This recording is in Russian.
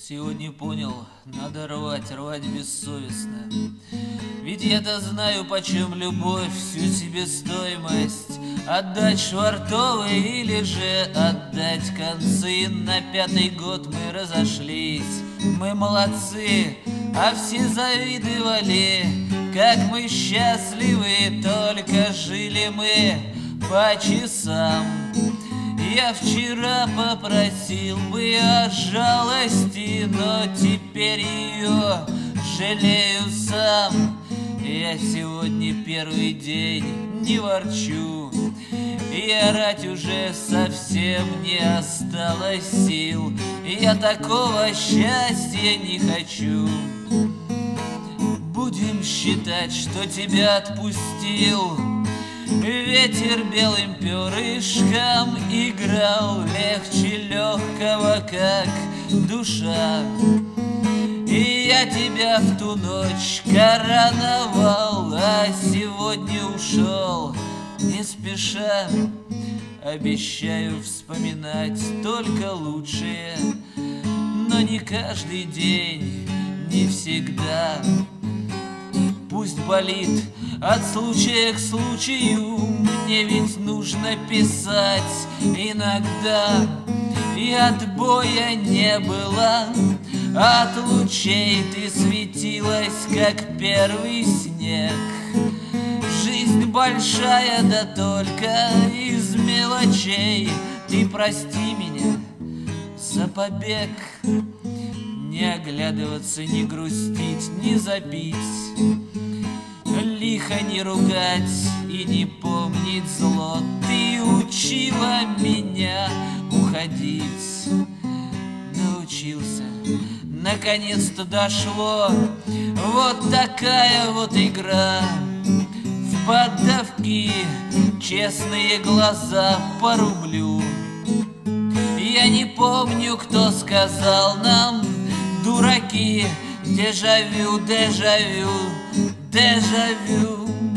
Сегодня понял, надо рвать бессовестно. Ведь я-то знаю, почем любовь, всю себестоимость. Отдать швартовые или же отдать концы. На 5-й год мы разошлись, мы молодцы, а все завидовали, как мы счастливы, только жили мы по часам. Я вчера попросил бы о жалости, но теперь ее жалею сам. Я сегодня первый день не ворчу, и орать уже совсем не осталось сил. Я такого счастья не хочу. Будем считать, что тебя отпустил. Ветер белым перышком играл легче легкого, как душа. И я тебя в ту ночь короновал, а сегодня ушел не спеша. Обещаю вспоминать только лучшее, но не каждый день, не всегда. Пусть болит от случая к случаю, мне ведь нужно писать иногда. И отбоя не было, от лучей ты светилась, как первый снег. Жизнь большая, да только из мелочей. Ты прости меня за побег. Не оглядываться, не грустить, не забить, лихо не ругать и не помнить зло. Ты учила меня уходить, научился, наконец-то дошло. Вот такая вот игра в поддавки, честные глаза по рублю. Я не помню, кто сказал нам, дураки, дежавю, дежавю, дежавю.